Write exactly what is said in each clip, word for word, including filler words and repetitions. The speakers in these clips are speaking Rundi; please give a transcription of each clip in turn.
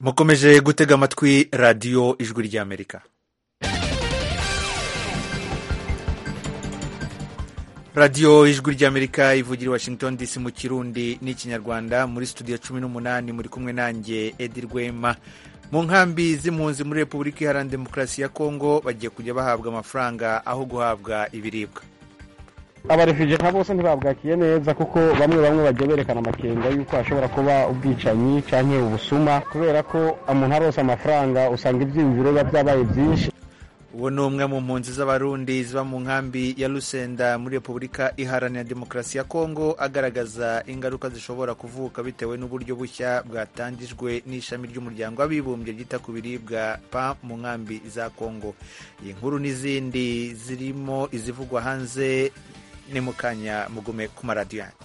mukomeje gutega amatwi radiyo ijwi ry'Amerika. radiyo ijwi ry'Amerika ivugira i Washington D C mu Kirundi n'Ikinyarwanda. Muri studio cumi n'umunani muri kumwe nanjye Edi Rwema. Mu nkambi z'impunzi muri Repubulika Iharanira Demokarasi ya Kongo bagiye kujya bahabwa amafaranga aho guhabwa ibiribwa. Abarefugee nabo bose ntibabwakiye neza kuko bamwe bamwe bagiye berekana amakenga yuko ashobora kuba ubwicanyi canke ubusuma, kubera ko umuntu arose amafaranga usanga ivyiyumviro biba vyabaye vyinshi. Uwo ni umwe mu mpunzi z'abarundi ziba mu nkambi ya Lusenda muri Repubulika Iharanira Demokarasi ya Kongo, agaragaza ingaruka zishobora kuvuka bitewe n'uburyo bushya bwatangijwe n'ishami ry'umuryango w'abibumbye ryita ku biribwa P A M mu nkambi za Kongo. Iyi nkuru n'izindi zirimo izivugwa hanze ni mu kanya, mugume ku maradiyo yanyu.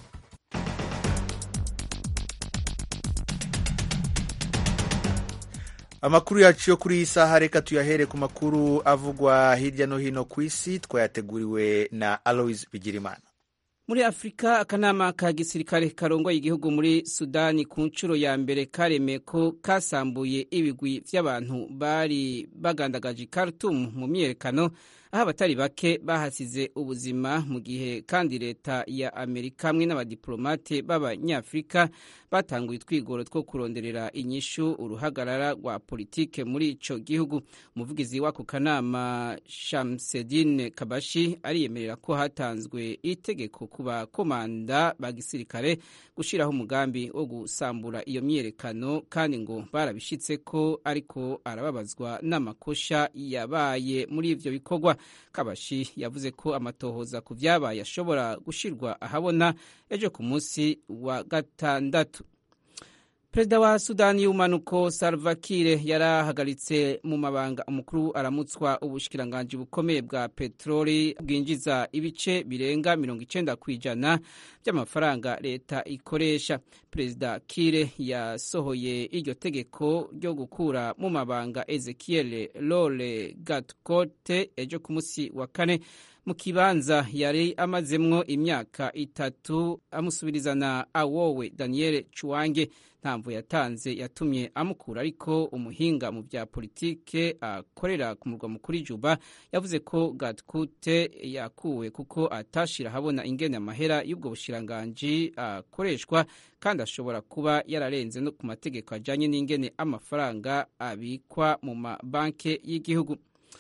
Amakuru yacu yo kuri iyi saha reka tuyahere ku makuru avugwa hirya no hino ku isi, twayateguriwe na Aloys Bigirimana. Muri Afrika, akanama ka gisirikare karongoye igihugu muri Sudani ku nshuro ya mbere karemeye ko kasambuye ibigwi vy'abantu bari bagandagaje Khartoum mu myerekano, aho abatari bake bahasize ubuzima, mu gihe kandi leta ya Amerika hamwe n'abadiplomate b'abanyafrika batanguye utwigoro two kuronderera inyishu uruhagarara rwa politike muri ico gihugu. Umuvugizi w'ako kanama Shamseddine Kabashi ariyemerera ko hatanzwe itegeko ku bakomanda ba gisirikare gushiraho umugambi wo gusambura iyo myerekano, kandi ngo barabishitse ko ariko arababazwa n'amakosha yabaye muri ivyo bikorwa. Kabashi yavuze ko amatohoza ku vyabaye ashobora gushirwa ahabona ejo ku munsi wa gatandatu. Perezida wa Sudani y'umanuko Salva Kiir yarahagaritse mu mabanga umukuru aramutswa ubushikiranganji bukomeye bwa petroli bwinjiza ibice birenga mirongo icenda kw'ijana by'amafaranga leta ikoresha. Perezida Kiir yasohoye iryo tegeko ryo gukura mu mabanga Ezekiel Lole Gatkote ejo ku munsi wa kane mu kibanza yari amazemwo imyaka itatu amusubirizana Awowe Daniel Chuange. Ntamvu yatanze yatumye amukura, ariko umuhinga mu bya politike akorera ku murwa mukuru Juba yavuze ko Gatkute yakuwe kuko atashira habona ingene amahera y'ubwo bushiranganji akoreshwa, kandi ashobora kuba yararenze no ku mategeko ajanye n'ingene amafaranga abikwa mu mabanke y'igihugu.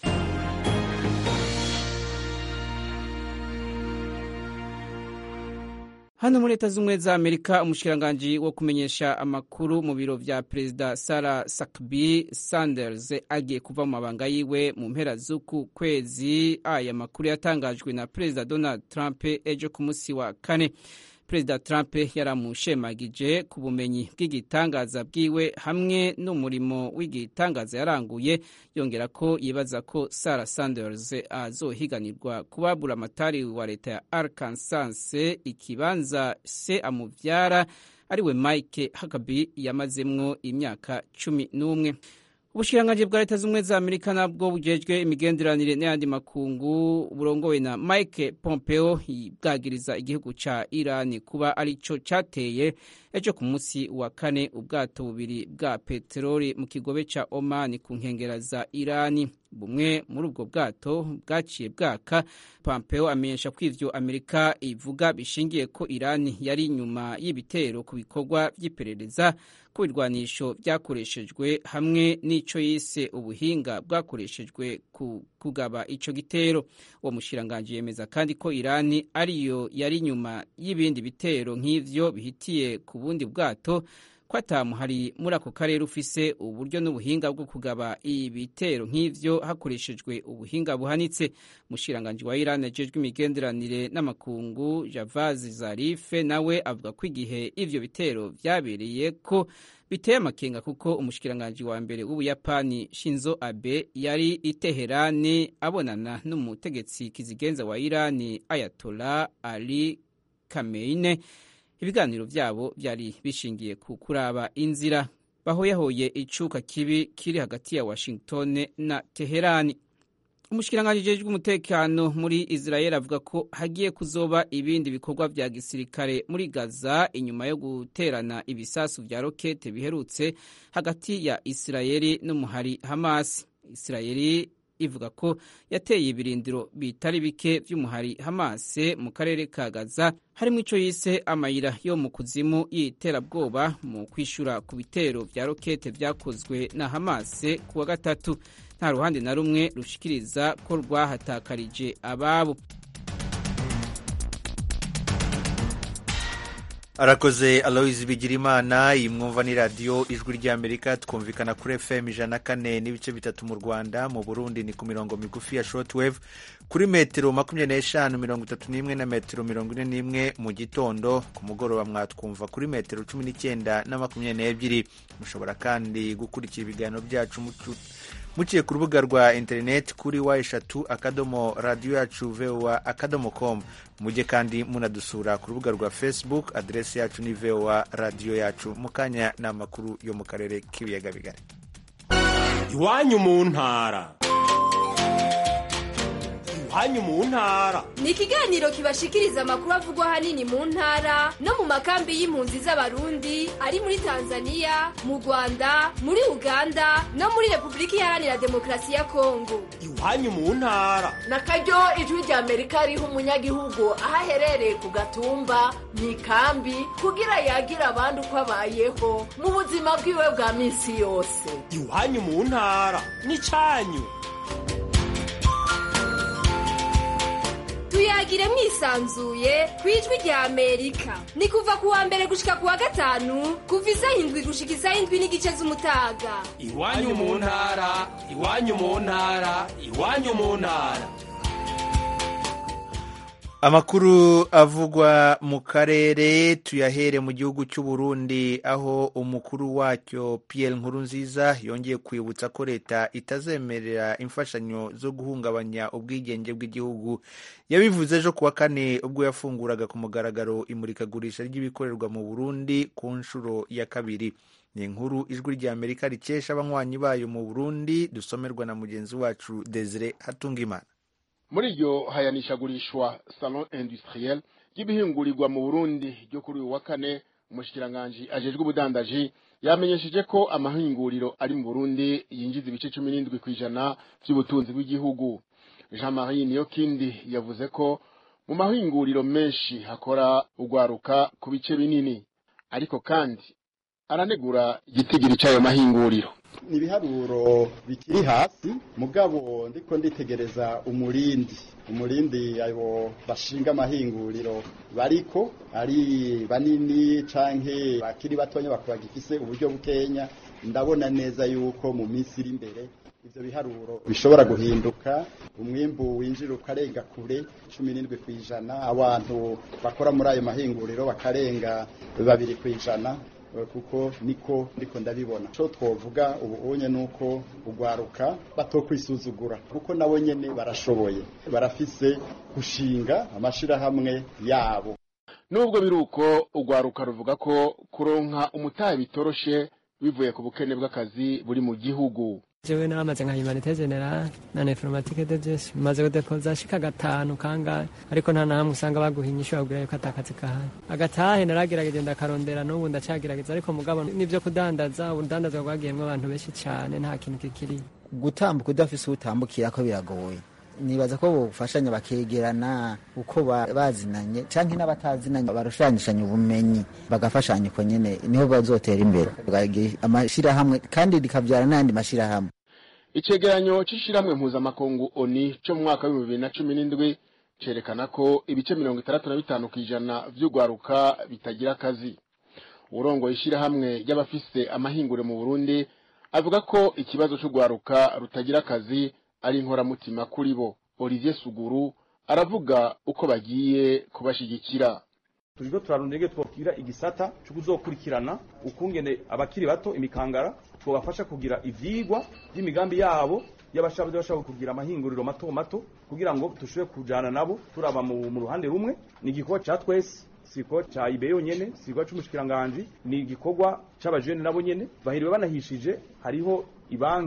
Hano muri Leta z'Ubumwe za Amerika, umushikiranganji wo kumenyesha amakuru mu biro vya Perezida Sarah Huckabee Sanders agiye kuva mu mabanga yiwe mu mpera z'uku kwezi. Aya makuru yatangajwe na Perezida Donald Trump ejo ku munsi wa kane. Perezida Trump yaramushemagije ku bumenyi bw'igitangaza bwiwe hamwe n'umurimo w'igitangaza yaranguye, yongera ko yibaza ko Sarah Sanders azohiganirwa kuba buramatari wa leta ya Arkansas, ikibanza se amuvyara ariwe Mike Huckabee yamazemwo imyaka cumi n'umwe. Ubushikiranganji bwa Leta z'Ubumwe za Amerika nabwo bujejwe imigenderanire n'ayandi makungu burongowe na Mike Pompeo bwagiriza igihugu ca Iran kuba arico cateye ejo ku munsi wa kane ubwato bubiri bwa peteroli mu kigobe ca Oman ku nkengera za Iran. Bumwe muri ubwo bwato bwaciye bwaka. Pompeo amenyesha ko ivyo Amerika ivuga bishingiye ko Iran yari inyuma y'ibitero ku bikorwa vy'iperereza ku birwanisho vyakoreshejwe hamwe n'ico yise ubuhinga bwakoreshejwe ku kugaba ico gitero. Uwo mushikiranganji yemeza kandi ko Iran ariyo yari inyuma y'ibindi bitero nk'ivyo bihitiye ku bundi bwato, ko atamuhari muri ako karere ufise uburyo n'ubuhinga bwo kugaba ibitero nk'ivyo hakoreshejwe ubuhinga buhanitse. Umushikiranganji wa Iran ajejwe imigenderanire n'amakungu Javad Zarif nawe avuga ko igihe ivyo bitero vyabereye ko biteye amakenga, kuko umushikiranganji wa mbere w'Ubuyapani Shinzo Abe yari i Teherani abonana n'umutegetsi kizigenza wa Iran Ayatollah Ali Khamenei. Ibiganiro vyabo byari bishingiye ku kuraba inzira bahoyahoye icuka kibi kiri hagati ya Washington na Teherani. Umushikiranganji ujejwe umutekano muri Israel avuga ko hagiye kuzoba ibindi bikorwa vya gisirikare muri Gaza inyuma yo guterana ibisasu vya rokete biherutse hagati ya Israeli n'umuhari Hamas. Israeli ivuga ko yateye ibirindiro bitari bike vy'umuhari Hamas mu karere ka Gaza harimo ico yise amayira yo mu kuzimu y'iterabwoba mu kwishura ku bitero vya rokete vyakozwe na Hamas kuwa gatatu. Nta ruhande na rumwe rushikiriza ko rwahatakarije ababo. Arakoze Aloise Bigirimana. Imwumva ni radio Ijwi ry'Amerika, twumvikana kuri F M ijana na kane n'ibice bitatu mu Rwanda. Mu Burundi ni ku mirongo migufi ya shortwave kuri metero makumyabiri n'eshanu mirongo itatu n'imwe na metero mirongo ine n'imwe mu gitondo. Ku mugoroba mwatwumva kuri metero cumi n'icyenda na makumyabiri n'ebyiri. Mushobora kandi gukurikira ibiganiro byacu muciye ku rubuga rwa internet kuri wa eshatu akadomo radio yacu voa akadomo com. Mujye kandi munadusura ku rubuga rwa Facebook, adresi yacu ni voa radio yacu. Mukanya na makuru yo mu karere k'ibiyaga bigari. Iwanyu mu ntara. Iwanyu mu ntara ni ikiganiro kibashikiriza amakuru avugwa hanini mu ntara no mu makambi y'impunzi z'abarundi ari muri Tanzania, mu Rwanda, muri Uganda no muri Republika Iharanira Demokarasi ya Kongo. Iwanyu mu ntara nakaryo Ijwi ry'Amerika riha umunyagihugu ahaherereye ku gatumba mu ikambi kugira yagira abandi uko abayeho mu buzima bwiwe bwa minsi yose. Iwanyu mu ntara ni canyu. Tuyagire mwisanzuye kwijwi rya Amerika. Ni kuva kuwa mbere gushika kuwa gatanu kuva isaha indwi gushika isaha indwi n'igice z'umutaga. Iwanyu mu ntara, iwanyu mu ntara, iwanyu mu ntara. Amakuru avugwa mu karere tuyahere mu gihugu cy'u Burundi, aho umukuru wacyo Pierre Nkurunziza yongeye kwibutsa ko leta itazemerera imfashanyo zo guhungabanya ubwigenge bw'igihugu. Yabivuze ejo kuwa kane ubwo yafunguraga ku mugaragaro imurikagurisha ry'ibikorerwa mu Burundi ku nshuro ya kabiri. Ni inkuru Ijwi ry'Amerika rikesha abanywanyi bayo mu Burundi, dusomerwa na mugenzi wacu Desire Hatungimana. Muri iryo hayanishagurishwa salon industriel ry'ibihingurirwa mu Burundi ryo kuri uwa kane, umushikiranganji ajejwe ubudandaji yamenyesheje ko amahinguriro ari mu Burundi yinjiza ibice cumi n'indwi kw'ijana by'ubutunzi bw'igihugu. Jean-Marie Niyokindi yavuze ko mu mahinguriro menshi hakora ugwaruka ku bice binini, ariko kandi aranegura igitigiri cy'ayo mahinguriro. Nibiharuro bikiri hasi, mugabo ndiko nditegereza umurindi umurindi abo bashinga amahinguriro bariko ari banini canke bakiri batonya bakaba gifise uburyo bukenya. Ndabona neza yuko mu minsi iri imbere ivyo biharuro bishobora guhinduka, umwimbu winjira ukarenga kure cumi n'indwi kw'ijana, abantu bakora muri ayo mahinguriro bakarenga babiri kw'ijana, kuko niko ndiko ndabibona. Cyo twovuga ubu onye nuko ugwaruka batokwisuzugura, kuko nabo nyene barashoboye, barafise gushinga amashira hamwe yabo. Nubwo biruko ugwaruka ruvuga ko kuronka umutahe bitoroshe bivuye ku bukene bw'akazi buri mu gihugu. Jewe namaze nka humanité générale na informatique de gestion maze kudepoza shika gatanu kanga, ariko nta namwe usanga baguhinyisha bagura yuko atakazi kahari. Agatahe naragerageje ndakarondera n'ubu ndacagerageza, ariko mugabo nivyo kudandaza udandaza gwagiyemwe abantu benshi cyane nta kintu kikiri. Gutambuka udafise utambukira ko biragoye. Nibaza ko bofashanya bakegerana uko bazinanye canke n'abatazinanye barushanyishanya ubumenyi bagafashanya ko nyene niho bazotera imbere amashira hamwe kandi rikavyara n'andi mashira hamwe. Icegeranyo c'ishiramwe mpuzamakungu O N U cyo mu mwaka wa bibiri na cumi n'indwi cerekana ko ibice mirongo itandatu na bitanu kw'ijana vy'ugwaruka bitagira akazi. Urongo ishira hamwe y'abafise amahingure mu Burundi avuga ko ikibazo c'ugwaruka rutagira akazi ari inkoramutima kuri bo. Olivier Suguru aravuga uko bagiye kubashigikira. Turigo turarundege twokira igisata cyo kuzokurikirana ukungene abakiri bato imikangara twobafasha kugira ivyigwa by'imigambi yabo y'abashabaje bashaka kugira amahinguriro mato mato kugira ngo tushobore kujana nabo turaba mu ruhande rumwe. Ni igikogwa ca twese, siko cha ibeyo nyene, siko c'umushikiranganje, ni igikogwa c'abajene nabo nyene bahiriwe banahishije. Hariho ibanki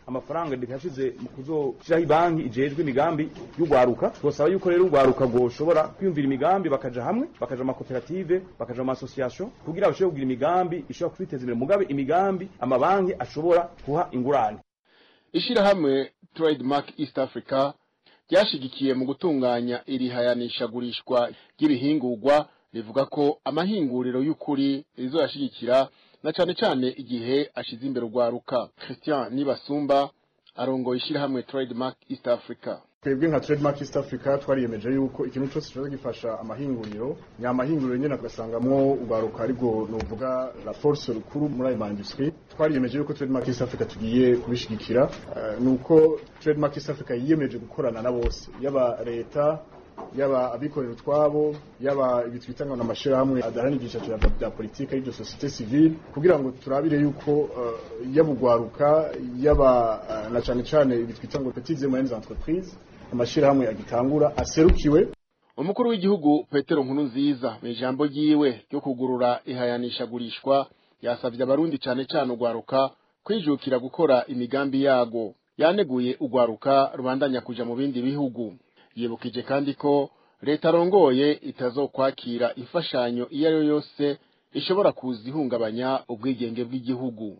amafaranga dikashize mu kuzoshiraho ibanki ijejwe imigambi y'ugwaruka twosaba yuko rero ugwaruka goshobora kwiyumvira imigambi bakaja hamwe bakaja mu makoperative bakaja mu association kugira bashobore kugira imigambi ishobora kwiteza imbere mugabe imigambi amabanki ashobora kuha ingurane. Ishirahamwe Trademark East Africa ryashigikiye mu gutunganya iri hayanishagurishwa ry'ibihingurwa rivuga ko amahinguriro y'ukuri rizoyashigikira na cyane cyane igihe ashize imbere ugwaruka. Christian Nibasumba arongoye ishirahamwe Trademark East Africa. Twebwe nka Trademark East Africa twariyemeje yuko ikintu cyose cyo gifasha amahinguriro nyamahinguriro nyene agasangamwo ugwaruka ariko novuga la force rukuru muri ayo industrie. Twariyemeje yuko Trademark East Africa tugiye kubishigikira uh, nuko Trademark East Africa yiyemeje gukorana na bose yaba leta yaba abikorera utwabo yaba ibitwitanga n'amashirahamwe adarani igicacu bya politika y'iryo societe civile kugira ngo turabire yuko uh, yabugwaruka yaba uh, na cyane cyane ibitwitanga petites et moyennes entreprises amashirahamwe agitangura aserukiwe. Umukuru w'igihugu Petero Nkurunziza mu ijambo ryiwe ryo kugurura ihayanishagurishwa yasavye abarundi cyane cyane ugwaruka kwijukira gukora imigambi yago. Yaneguye ugwaruka rubandanya kuja mu bindi bihugu. Yibukije kandi ko leta rongoye itazokwakira imfashanyo iyo ari yo yose ishobora kuzihungabanya ubwigenge bw'igihugu.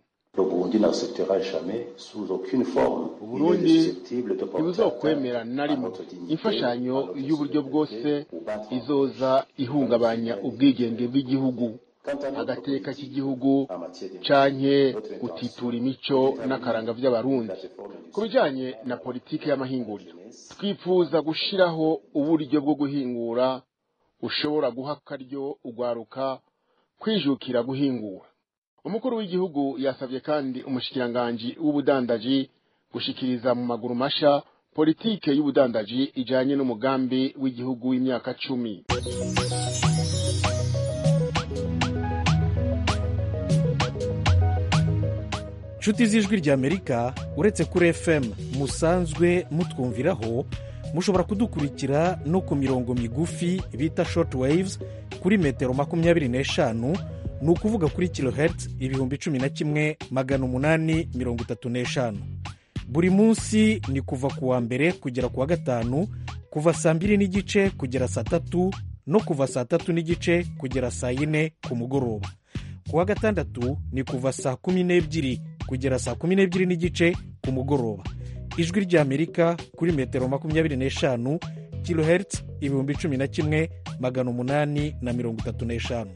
Uburundi ntibuzokwemera na rimwe imfashanyo y'uburyo bwose izoza ihungabanya ubwigenge bw'igihugu, agateka k'igihugu canke gutitura imico n'akaranga vy'abarundi. Ku bijanye na politike y'amahinguriro, twifuza gushiraho uburyo bwo guhingura ushobora guha akaryo ugwaruka kwijukira guhingura. Umukuru w'igihugu yasavye kandi umushikiranganji w'ubudandaji gushikiriza mu maguru masha politike y'ubudandaji ijanye n'umugambi w'igihugu w'imyaka cumi. Nshuti z'ijwi ry'Amerika, uretse kuri F M musanzwe mutwumviraho, mushobora kudukurikira no ku mirongo migufi bita short waves kuri metero makumyabiri n'eshanu, ni ukuvuga kuri kilohertz ibihumbi cumi na kimwe magana umunani mirongo itatu n'eshanu. Buri munsi ni kuva ku wa mbere kugera ku wa gatanu, kuva saa mbiri n'igice kugera saa tatu no kuva saa tatu n'igice kugera saa yine ku mugoroba. Ku wa gatandatu ni kuva saa kumi n'ebyiri kugera saa kumi n'ebyiri n'igice ku mugoroba. Ijwi ry'Amerika kuri metero makumyabiri n'eshanu, kilohertz ibihumbi cumi na kimwe magana umunani na mirongo itatu n'eshanu.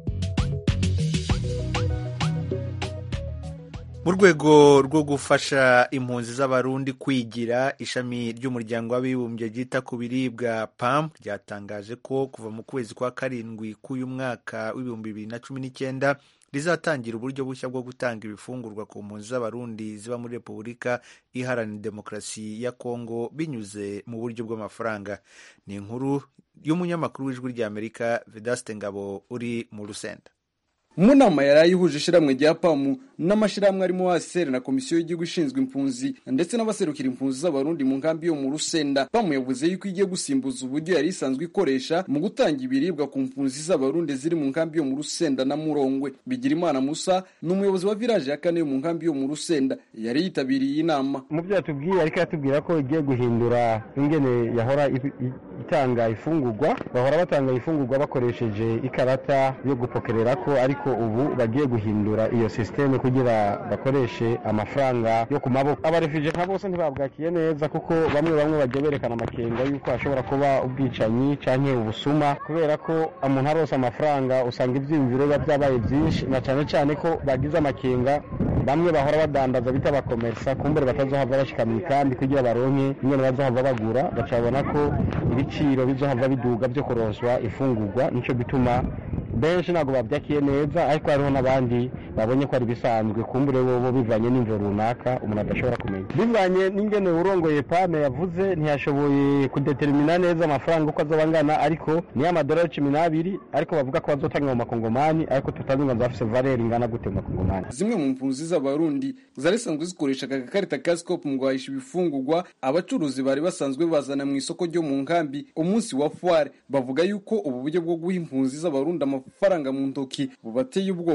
Mu rwego rwo gufasha impunzi z'abarundi kwigira, ishami ry'umuryango w'abibumbye ryita ku biribwa P A M ryatangaje ko kuva mu kwezi kwa karindwi k'uyu mwaka w'ibihumbi bibiri na cumi n'icyenda rizatangira uburyo bushya bwo gutanga ibifungurwa ku mpunzi z'abarundi ziba muri Repubulika Iharanira Demokarasi ya Kongo binyuze mu buryo bw'amafaranga. Ni inkuru y'umunyamakuru w'ijwi ry'Amerika Vedaste Ngabo uri mu Rusenda. Mu nama yarayihuje ishiramwe rya P A M n'amashiramwe arimo wa S R na komisiyo y'igihugu ishinzwe impunzi ndetse n'abaserukira impunzi z'abarundi mu nkambi yo mu Rusenda, P A M yavuze yuko igiye gusimbuza uburyo yari isanzwe ikoresha mu gutanga ibiribwa ku mpunzi z'abarundi ziri mu nkambi yo mu Rusenda na Murongwe. Bigirimana Musa n'umuyobozi wa village ya kane yo mu nkambi yo mu Rusenda yari yitabiriye inama. Mu byo yatubwiye ariko yatubwira ko igiye guhindura ingene yahora itanga ifungurwa, bahora batanga ifungurwa bakoresheje ikarata yo gupokerera ko, ariko ubu bagiye guhindura iyo systeme kugira bakoreshe amafaranga yo ku maboko. Abarefugee nka bose ntibabwakiye neza kuko bamwe bamwe bagiye berekana amakenga yuko ashobora kuba ubwicanyi canke ubusuma, kubera ko umuntu arose amafaranga usanga ivyimviro byabaye byinshi, na cyane cyane ko bagize amakenga bamwe bahora badandaza bita bakomersa kumbere batazohava bashika mu kambi kugira baronke nyene bazohava bagura, bacabona ko ibiciro bizohava biduga byo kuronswa ifungurwa. Nico bituma benshi ntabwo babyakiye neza, ariko hariho n'abandi babonye ko ari bisanzwe kumbure bo bivanye n'imvo runaka umuntu adashobora kumenya. Bivanye n'ingene urongoye P A M yavuze, ntiyashoboye kudetermina neza amafaranga uko azobangana, ariko ni amadolari cumi n'abiri, ariko bavuga ko bazotanga mu makongomani, ariko tutazi ngo nzafise valeur ingana gute mu makongomani. Zimwe mu mpunzi z'abarundi zari sanzwe zikoresha agakarita ka Scope mu guhahisha ibifungurwa abacuruzi bari basanzwe bazana mu isoko ryo mu nkambi umunsi wa foire. Bavuga yuko ubu buryo bwo guha impunzi z'abarundi amafaranga mu ntoki bubateye ubwoba,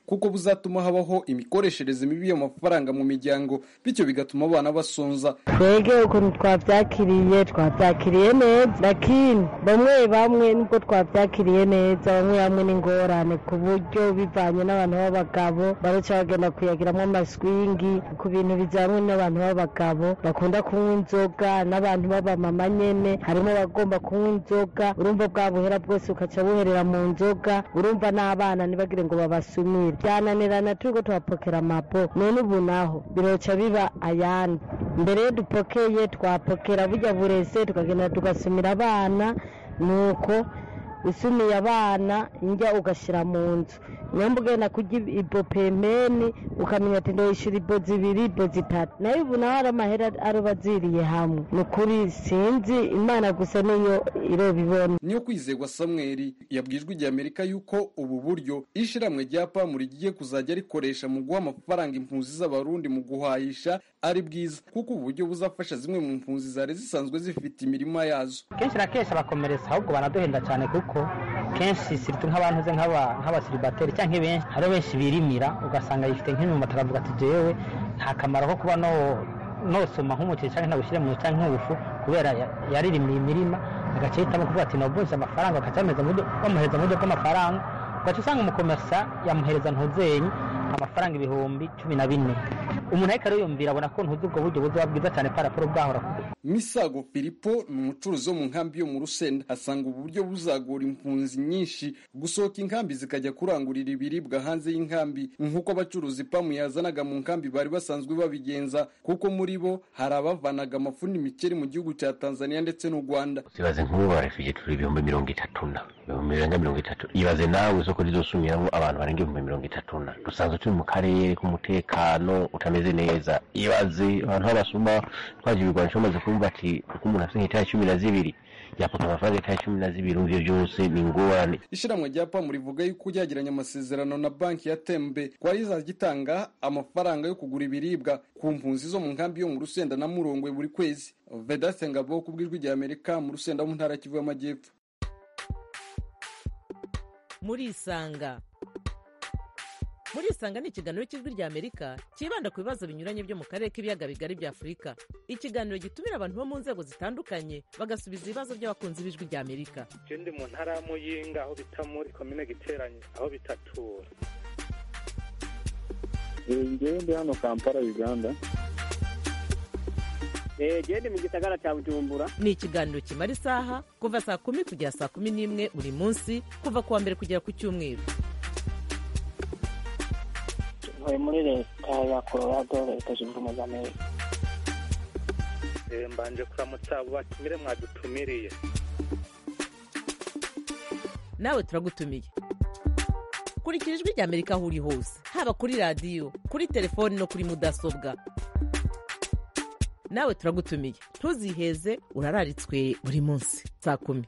kuko buzatuma habaho imikoreshereze mibi y'amafaranga mu miryango bityo bigatuma abana basonza. Twege ukuntu twavyakiriye twavyakiriye neza, lakini bamwe bamwe nubwo twavyakiriye neza bamwe bamwe n'ingorane ku buryo bivanye n'abantu b'abagabo baruca bagenda kuyagiramwo amaswingi ku bintu bijyanye n'abantu b'abagabo bakunda kunywa inzoga n'abantu b'abamama nyene harimo bagomba kunywa inzoga urumva bwa buhera bwose ukaca buherera mu nzoga urumva n'abana ntibagire ngo babasumire byananirana turiko tuhapokera amapo none ubu naho biroca biba ayandi mbere yo dupokeye twapokera burya burese tukagenda tugasumira abana nuko usumiye abana njya ugashira mu nzu nyamba ugenda kurya ibo pemeni ukamenya ati ndoyishura ibo zibiri ibo zitatu nayo ubu naho ari amahera aroba aziriye hamwe ni ukuri sinzi imana gusa niyo irobibona. Niyo Kwizerwa Samuel yabwijwe igihe Amerika yuko ubu buryo ishiramwe rya pamu rigiye kuzajya rikoresha mu guha amafaranga impunzi z'abarundi mu guhahisha ari bwiza kuko ubu buryo buzafasha zimwe mu mpunzi zari zisanzwe zifite imirima yazo. Kenshi na kenshi abakomereza ahubwo banaduhenda cyane kuko kenshi siritu nk'abantu ze nk'abasiribateri cyangwa benshi hari benshi birimira ugasanga yifite nk'imyumbati akavuga ati jewe nta kamaro ko kuba no nosoma nk'umuceri cyangwa ntawushyire mu cyangwa nk'ubufu kubera yaririmiye imirima agace hitamo kuvuga ati nobunze amafaranga akacameza mu bamuhereza mu buryo bw'amafaranga ugaca usanga umukomersa yamuhereza ntuzenyi amafaranga ibihumbi cumi na bine umuntu ariko ariyumvira abona ko ntuzi ubwo buryo buzoba bwiza cyane paraporo bwahora. Misago Filipo ni umucuruzi wo mu nkambi yo mu Rusenda asanga ubu buryo buzagora impunzi nyinshi gusohoka inkambi zikajya kurangurira ibiribwa hanze y'inkambi nk'uko abacuruzi pamu yazanaga mu nkambi bari basanzwe babigenza kuko muri bo hari abavanaga amafu n'imikeri mu gihugu cya Tanzania ndetse n'u Rwanda. Sibaze nk'ubu barefugee turi ibihumbi mirongo itatu na ibihumbi birenga mirongo itatu ibaze nawe isoko rizosumiramo abantu barenga ibihumbi mirongo itatu na dusanzwe turi mu karere k'umutekano utameze neza ibaze abantu babasuma twaje ibigwanisho maze kumva ati uko umuntu afite nk'itaya cumi na zibiri yapaka amafaranga itaya cumi na zibiri uvyo byose ni ingorane. Ishiramwe rya pamu rivuga yuko ryagiranye amasezerano na banki ya Tembe kwari izagitanga amafaranga yo kugura ibiribwa ku mpunzi zo mu nkambi yo mu Rusenda na Murongwe buri kwezi. Vedaste Ngabo kubw'ijwi rya Amerika mu Rusenda mu ntara Kivu y'Amajyepfo. Muri Isanga Muri Isanga ni ikiganiro cy'ijwi rya Amerika kibanda ku bibazo binyuranye byo mu karere k'ibiyaga bigari bya Afurika. Ikiganiro gitumira abantu bo mu nzego zitandukanye bagasubiza ibibazo by'abakunzi b'ijwi rya Amerika. Je ndi mu ntara ya Muyinga aho bita muri commune Giteranye aho bitatura. Ngewe ndi hano Kampala Uganda. Eh je ndi mu gisagara cya Bujumbura. Ni ikiganiro kimara isaha kuva saa kumi kugera saa kumi n'imwe buri munsi kuva kuwa mbere kugera ku cyumweru. Muri leta ya Colorado leta zunze ubumwe za Amerika. Eh mbanje kuramutsa abo batumire mwadutumiriye. Nawe turagutumiye. Kurikira ijwi rya Amerika aho uri hose haba kuri radio kuri telefoni no kuri mudasobwa. Nawe turagutumiye ntuziheze urararitswe buri munsi saa kumi.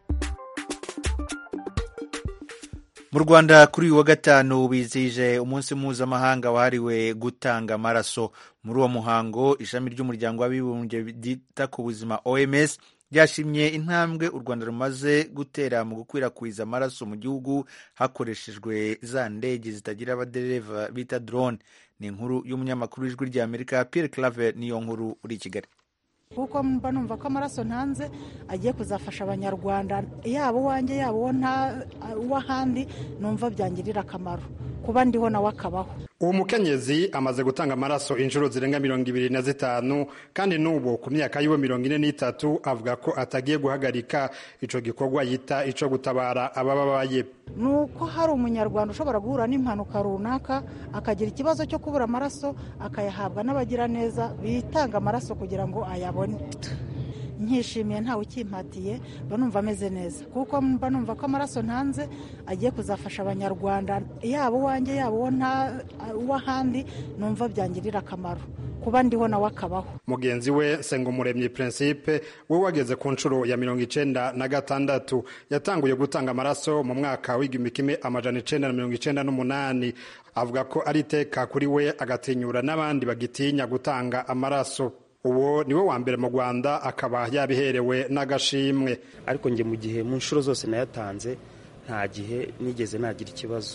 Mu Rwanda kuri uyu wa gatanu bizije umunsi mpuzamahanga wahariwe gutanga amaraso. Muri uwo muhango ishami ry'umuryango w'abibumbye ryita ku buzima O M S ryashimye intambwe u Rwanda rumaze gutera mu gukwirakwiza amaraso mu gihugu hakoreshejwe za ndege zitagira abadereva bita drone. Ni inkuru y'umunyamakuru w'ijwi rya Amerika Pierre Claver niyo nkuru uri i Kigali. Kuko mba numva ko amaraso ntanze agiye kuzafasha abanyarwanda yabo wanjye yabo nta wahandi numva byangirira akamaro kuba ndiho nawe akabaho. Uwo mukenyezi amaze gutanga amaraso inshuro zirenga mirongo ibiri na zitanu kandi n'ubu ku myaka yiwe mirongo ine n'itatu avuga ko atagiye guhagarika ico gikorwa yita ico gutabara abababaye. Nuko hari umunyarwanda ushobora guhura n'impanuka runaka akagira ikibazo cyo kubura amaraso akayahabwa n'abagira neza bitanga amaraso kugira ngo ayabone. Nkishimiye ntawe ukimpatiye banumva ameze neza kuko mba numva ko amaraso ntanze agiye kuzafasha abanyarwanda yabo wanjye yabo nta wahandi numva byangirira akamaro kuba ndiho nawe akabaho. Mugenzi we Sengumuremyi Principe we wageze ku nshuro ya mirongo icenda na gatandatu yatanguye gutanga amaraso mu mwaka w'igihumbi kimwe amajana icenda na mirongo icenda n'umunani. Avuga ko ari iteka kuri we agatinyura n'abandi bagitinya gutanga amaraso. Uwo niwe wa mbere mu Rwanda akaba yabiherewe n'agashimwe. Ariko nge mu gihe mu nshuro zose nayatanze nta gihe nigeze nagira ikibazo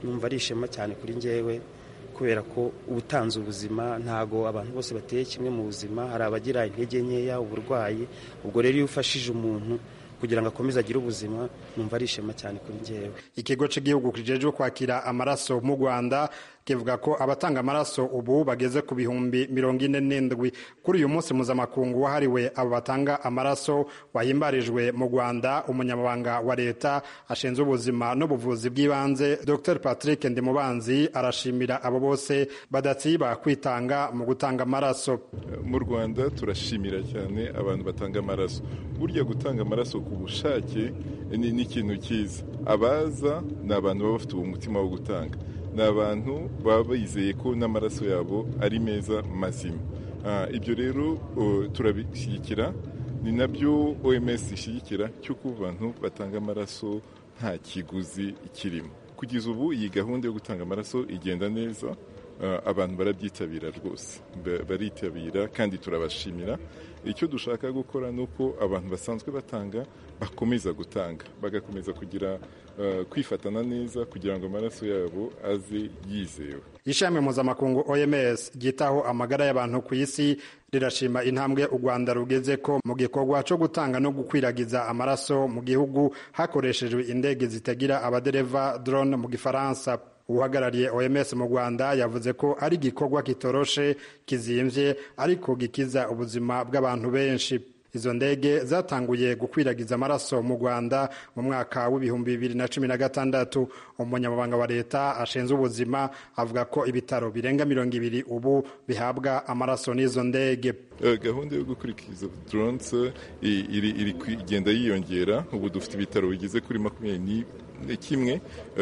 numva ari ishema cyane kuri njyewe kubera ko ubutanze ubuzima ntago abantu bose bateye kimwe mu buzima, hari abagira intege nkeya, uburwayi. Ubwo rero iyo ufashije umuntu kugira ngo akomeze agire ubuzima, numva ari ishema cyane kuri njyewe. Ikigo cy'igihugu kijejwe kwakira amaraso mu Rwanda kivuga ko abatanga amaraso ubu bageze ku bihumbi mirongo ine n'indwi. Kuri uyu munsi mpuzamakungu wahariwe abo batanga amaraso wahimbarijwe mu Rwanda, umunyamabanga wa leta ashinzwe ubuzima n'ubuvuzi bw'ibanze Dr Patrick Ndimubanzi arashimira abo bose badatsiba kwitanga mu gutanga amaraso. Mu Rwanda turashimira cyane abantu batanga amaraso. Burya gutanga amaraso ku bushake ni ikintu cyiza. Abaza ni abantu baba bafite umutima wo gutanga, ni abantu baba bizeye ko n'amaraso yabo ari meza mazima. Ibyo rero turabishyigikira, ni nabyo O M S ishyigikira, cy'uko abantu batanga amaraso nta kiguzi kirimo. Kugeza ubu iyi gahunda yo gutanga amaraso igenda neza, abantu barabyitabira rwose, baritabira kandi turabashimira. Icyo dushaka gukora ni uko abantu basanzwe batanga bakomeza gutanga, bagakomeza kugira kwifatana neza kugira ngo amaraso yabo aze yizewe. Ishami mpuzamakungu O M S ryitaho amagara y'abantu ku isi rirashima intambwe u Rwanda rugeze ko mu gikorwa cyo gutanga no gukwiragiza amaraso mu gihugu hakoreshejwe indege zitagira abadereva, drone mu gifaransa. Uhagarariye O M S mu Rwanda yavuze ko ari igikorwa kitoroshe, kizimvye, ariko gikiza ubuzima bw'abantu benshi. Izo ndege zatanguye gukwiragiza amaraso mu Rwanda mu mwaka w'ibihumbi bibiri na cumi na gatandatu. Umunyamabanga wa leta ashinzwe ubuzima avuga ko ibitaro birenga mirongo ibiri ubu bihabwa amaraso n'izo ndege. Gahunda yo gukurikiza drones iri iri kugenda yiyongera. Ubu dufite ibitaro bigeze kuri makumyabiri kimwe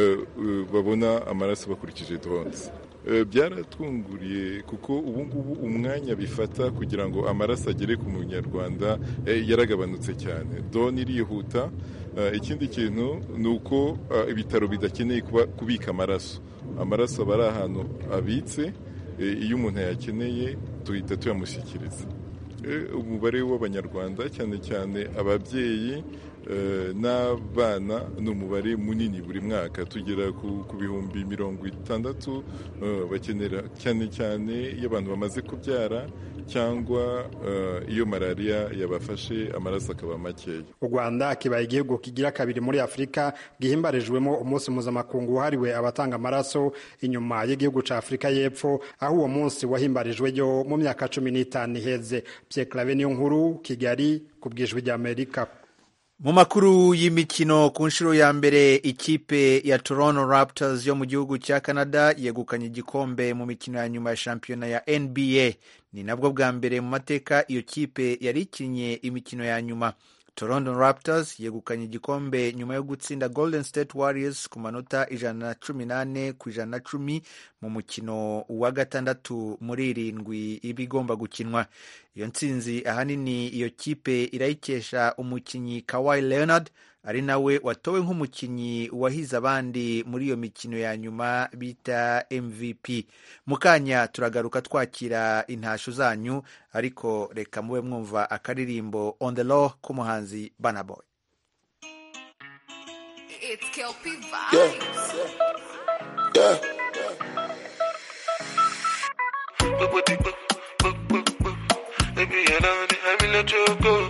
babona amaraso bakurikije drones. Byaratwunguriye kuko ubu ngubu umwanya bifata kugira ngo amaraso agere ku munyarwanda yaragabanutse cyane. Drone irihuta. Ikindi kintu ni uko ibitaro bidakeneye kubika amaraso. Amaraso aba ari ahantu abitse, iyo umuntu ayakeneye tuhita tuyamushyikiriza. Umubare w'abanyarwanda cyane cyane ababyeyi n'abana ni umubare munini buri mwaka, tugera ku bihumbi mirongo itandatu bakenera, cyane cyane iyo abantu bamaze kubyara cyangwa iyo malariya yabafashe amaraso akaba makeya. U Rwanda kibaye igihugu kigira kabiri muri Afurika gihimbarijwemo umunsi mpuzamakungu wahariwe abatanga amaraso, inyuma y'igihugu ca Afurika y'Epfo aho uwo munsi wahimbarijweyo mu myaka cumi n'itanu iheze. Pierre Claver Niyonkuru, Kigali, ku bw'Ijwi ry'Amerika. Mu makuru y'imikino, ku nshuro ya mbere ikipe ya Toronto Raptors yo mu gihugu cya Canada yegukanye igikombe mu mikino ya nyuma ya shampiyona ya N B A. Ni nabwo bwa mbere mu mateka iyo kipe yari ikinnye imikino ya nyuma. Toronto Raptors yegukanye igikombe nyuma yo gutsinda Golden State Warriors ku manota ijana na cumi n'ane ku ijana na cumi mu mukino wa gatandatu muri irindwi ibigomba gukinwa. Iyo ntsinzi ahanini iyo kipe irayikesha umukinnyi Kawhi Leonard, ari nawe watowe nk'umukinnyi wahize abandi muri iyo mikino ya nyuma bita M V P. Mukanya turagaruka twakira intasho zanyu, ariko reka mube mwumva akaririmbo On the Law k'umuhanzi Burna Boy. It's Kelpie Vibes. Yeah. Baby, you know that I will let you go.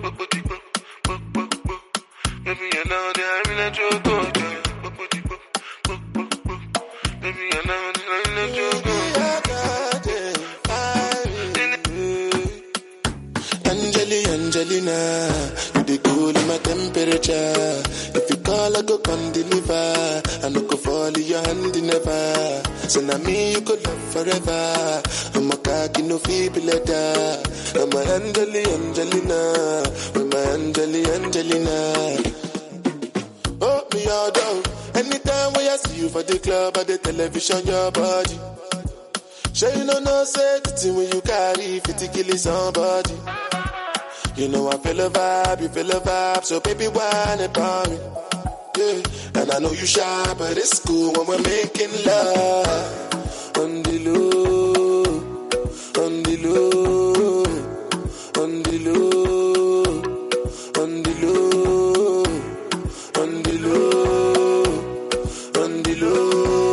Baby, you know that I will let you go. Baby, you know that I will let you go. Angeli, Angelina, you the cool in my temperature. If you call, I go come deliver. I no go fall in your hand never. So now me you could love forever. I'm a cocky no feeble letter. I'm a Angeli, Angelina. I'm a Angeli, Angelina. Oh, me all down. Anytime when I see you for the club or the television, your body. Sure you know no safety when you carry fifty kill somebody. You know I feel a vibe, you feel a vibe, so baby whine about me. Yeah, and I know you shy, but it's cool when we're making love. On the low, on the low, on the low, on the low, on the low, on the low.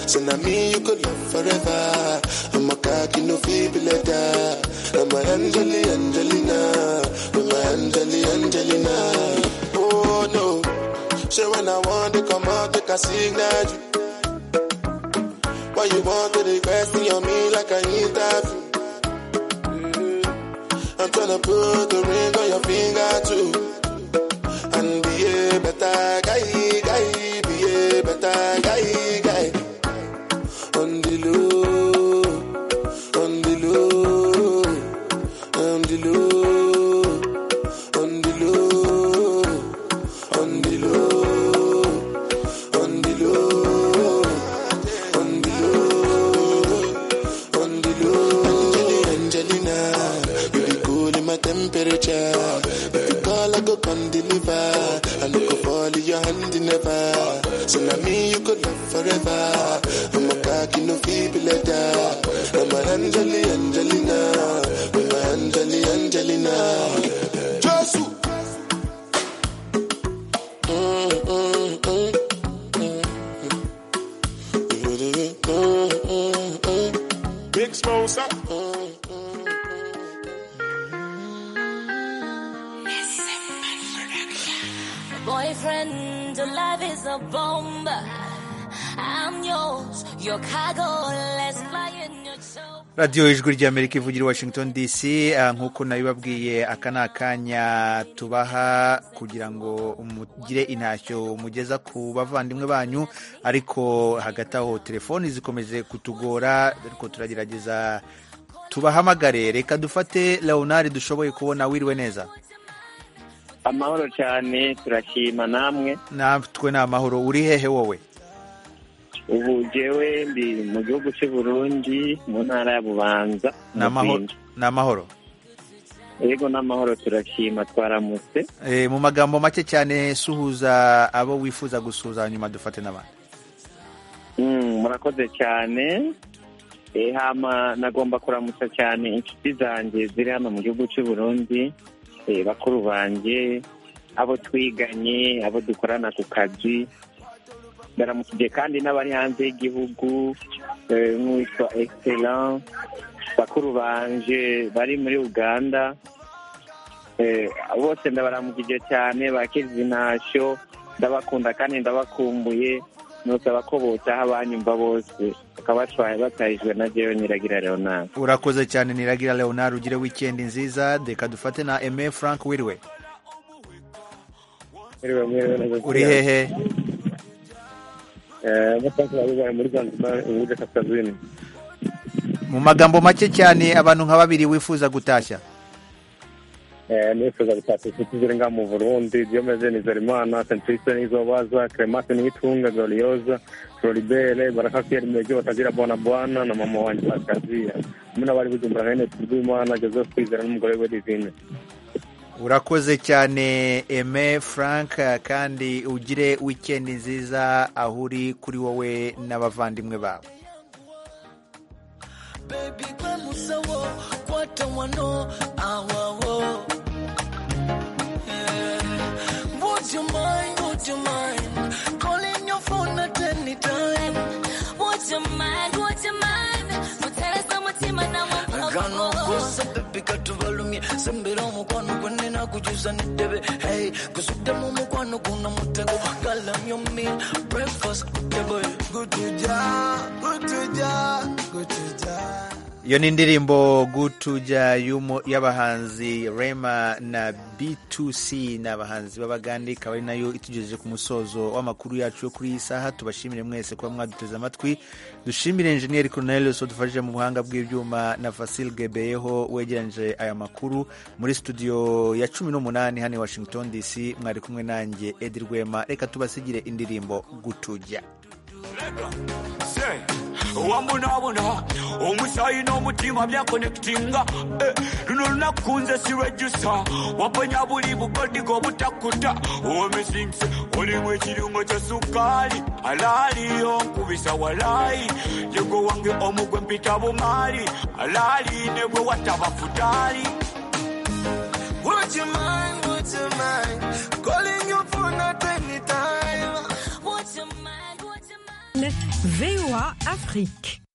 So now me you could love forever. I'm a cocky no feeble letter. I'm a Angeli Angelina. I'm a Angeli Angelina. Oh no. So when I want to come out, take a signal. Why you want to request me on me like I interview? I'm tryna put the ring on your finger too. And be a better guy, guy, be a better guy, guy. On the low, on the low, on the low, on the low, on the low, on the low, on the low, on the low. Angelina, you be cool in my temperature. If you call, I go come deliver. I no go fall in your hand never. So now me you could love forever. I'm a cocky no feeble letter. I'm a Angeli Angelina. I'm a Angeli Angelina. Josu. Mm, mm, mm, mm, mm, mm. Big sponsor. Boyfriend, your life is a bomb. I'm yours, your cargo, let's fly in your show. radiyo ijwi ry'Amerika ivugira i Washington D C. Nk'uko nabibabwiye, aka ni akanya tubaha kugira ngo mugire intashyo mugeza ku bavandimwe banyu, ariko hagati aho telefoni zikomeje kutugora, ariko turagerageza tubahamagare. Reka dufate Leonard dushoboye kubona. Wiriwe neza? Amahoro cyane, turashima. Namwe? Natwe ni amahoro. Uri hehe wowe? Ubu jewe ndi mu gihugu cy'u Burundi, mu ntara ya Bubanza. N'amahoro? Yego, n'amahoro, turashima, twaramutse. Eh, mu magambo make cyane, suhuza abo wifuza gusuhuza, nyuma dufate n'abandi. Mm, murakoze cyane. Eh, hama nagomba kuramutsa cyane inshuti zanjye ziri hano mu gihugu cy'u Burundi. Eh, bakuru banje, abo twiganye, abo dukorana ku kazi. Ndaramukije kandi n'abari hanze y'igihugu, nk'uwitwa Excellent, bakuru banje bari muri Uganda. Eh, bose ndabaramukije cyane, bakize intashyo, ndabakunda kandi ndabakumbuye. Nusaba ko botaha abanyumva bose bakabashwaye batahijwe na jewe Niragira Leonard. Urakoze cyane Niragira Leonard, ugire weekend nziza. Reka dufate na Aime Frank. Wiriwe? Uri hehe? Eh, muri muri Zanzibar, muri Kaskazini. Mu magambo make cyane, abantu nka babiri wifuza gutashya. Eh, nifuza gutashya inshuti ziri nga mu Burundi, Diomeze Nizarimana, Centrice Nizobaza, Clemence Nitunga, Gloriosa, Floribert, Baraka Pierre Mejo, batagira bona bwana na mama wanje Pascasia. Muna bari bujumbura hene Tubimana, Joseph Kwizera n'umugore we Divine. Urakoze cyane Aime Frank, kandi ugire weekend nziza aho uri kuri wowe n'abavandimwe bawe. Baby kwamusawo kwatawano awawo. Would you mind, would you mind calling your phone at any time? Would you mind, would you mind mutereza mutima na Gano kosa baby katuvalumye sembera mukwano kwenena kujuza nidebe. Hey, kusuda mu mukwano kuna mutego. Girl, I'm your meal, breakfast, okay boy. Good to ja, good to ja, good to ja. Iyo ni indirimbo gutuja y'abahanzi Rema na B two C n'abahanzi b'Abagande, ikaba ari nayo itugejeje ku musozo w'amakuru yacu yo kuri iyi saha. Tubashimire mwese kuba mwaduteze amatwi. Dushimire Engineer Cornelius udufashije mu buhanga bw'ibyuma na Fasil Gebeyeho wegeranje aya makuru muri studio ya cumi n'umunani hano i Washington D C. Mwari kumwe nanjye Edi Rwema. Reka tubasigire indirimbo gutuja. Wambunabuna omusayi n'omutima bya connectinga luno lunakunze si register waponya buli bugodigo butakuta omisinse olimu ekirungo kya sukali alali onkubisa walayi yego wange omugwe mpita bumali alali negwe wataba futali. Would you mind, would you mind calling your phone at any time? Would you mind, would you mind V O A Afrique.